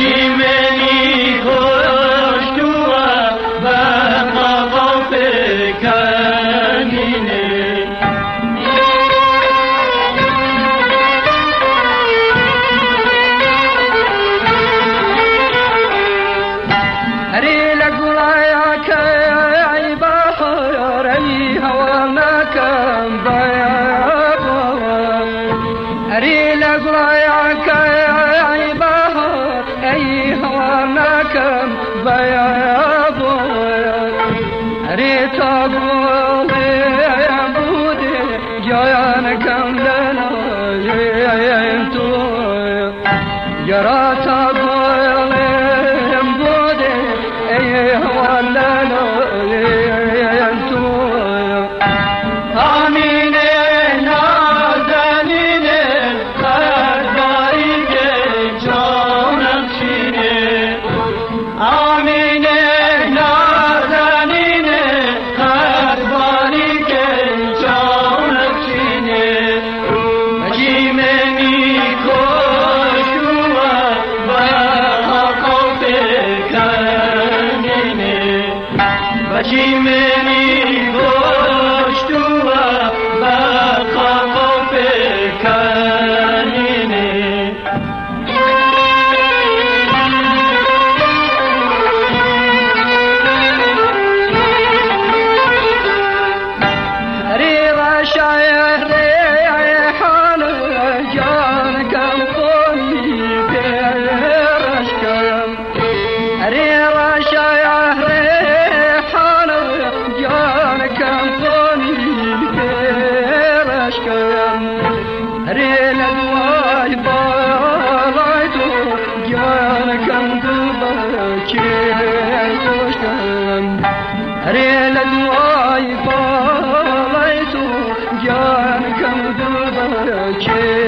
جیمنی کشتوه و قاقا فکنینه هری لگولایا که ای بحر ای هوانا کم بیاب هری لگولایا که ای بحر ای هوانا کم بیاب هری تابولی بودی جایان کم لنا تو یرا تابولی بودی ای هوانا تو آمینه نازنینه خرباری که جانم شینه آمینه نازنینه خرباری که جانم شینه جیمنی کشوه و حقا فکنینه جیمنی کشتوه و حقا فکنینه شاعر ریحان جان کم خونی پیرش کم ریرا شاعر ریحان جان کم خونی پیرش کم ریل دوای بالای تو جان کم دوبکی کشکم ریل دوای بالای تو جان کم دوبکی